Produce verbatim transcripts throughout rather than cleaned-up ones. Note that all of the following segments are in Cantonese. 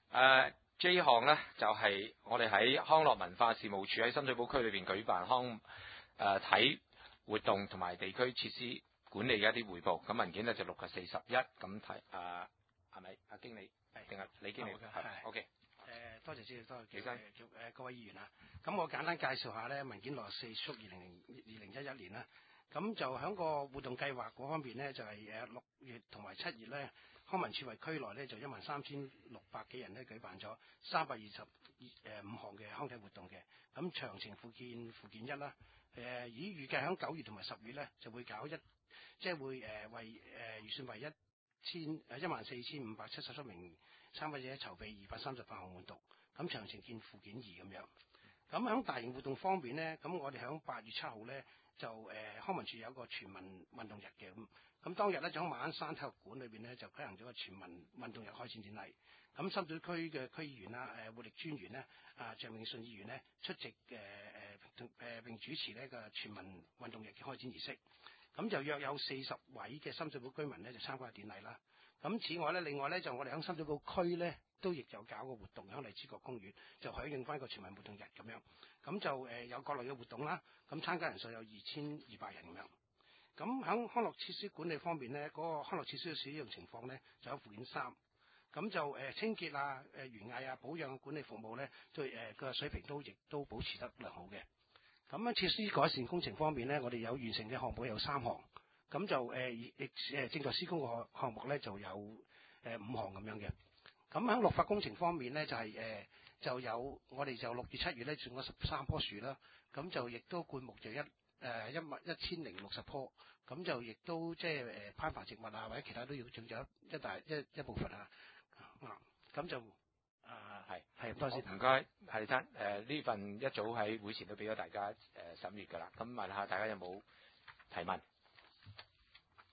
誒 J 項呢，就係、是、我哋喺康樂文化事務處喺深水埗區裏邊舉辦康誒體活動同埋地區設施管理嘅一啲彙報。咁文件呢，就六嘅四十一，咁睇誒係咪阿經理定係李經理？係 OK。 誒多謝先，多謝李生叫誒各位議員啊。咁我簡單介紹下咧，文件六十四屬二零零二零一一年啦。咁就喺個活動計劃嗰方面咧，就係誒六月同埋七月咧，康文署為區內咧就一萬三千六百幾人咧舉辦咗三百二十誒五項嘅康體活動嘅。咁詳情附件附件一啦。誒以預計喺九月同埋十月咧就會搞一，即係會誒為誒預算為一千誒一萬四千五百七十七名參加者籌備二百三十八項活動。咁詳情見附件二咁樣。咁喺大型活動方面咧，咁我哋喺八月七號咧就誒、呃、康文署有一個全民運動日嘅。咁，咁當日咧就喺馬鞍山體育館裏邊咧就舉行咗個全民運動日開展典禮。咁深水區嘅區議員啦、誒活力專員咧、啊鄭永信議員咧出席誒誒誒並主持呢個全民運動日嘅開展儀式。咁就約有四十位嘅深水埗居民咧就參加典禮啦。咁此外咧，另外咧就我哋喺深水埗區咧都亦有搞個活動喺荔枝角公園，就響應翻個全民活動日咁樣。咁就誒有各類嘅活動啦。咁參加人數有二千二百人咁樣。咁喺康樂設施管理方面咧，嗰、那個康樂設施嘅使用情況咧就喺附件三。咁就誒清潔啊、誒園藝啊、保養管理服務咧，對誒個水平都亦都保持得良好嘅。咁喺設施改善工程方面咧，我哋有完成嘅項目有三項。咁就誒亦誒正在施工嘅項項目咧就有誒五項咁樣嘅。咁喺綠化工程方面咧就係、是、誒、呃、就有我哋就六月七月咧種咗十三棵樹啦。咁就亦都灌木就一誒一萬一千零六十棵。咁就亦都即係誒攀爬植物啊或者其他都要種咗一大一一部分啊。啊咁就啊係係多謝唔該，係生誒呢份一早喺會前都俾咗大家誒審閱㗎啦。咁問下大家有冇提問？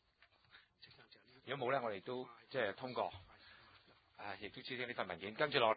如果冇咧，我哋都即係通過，啊，亦都知悉呢份文件，跟住落。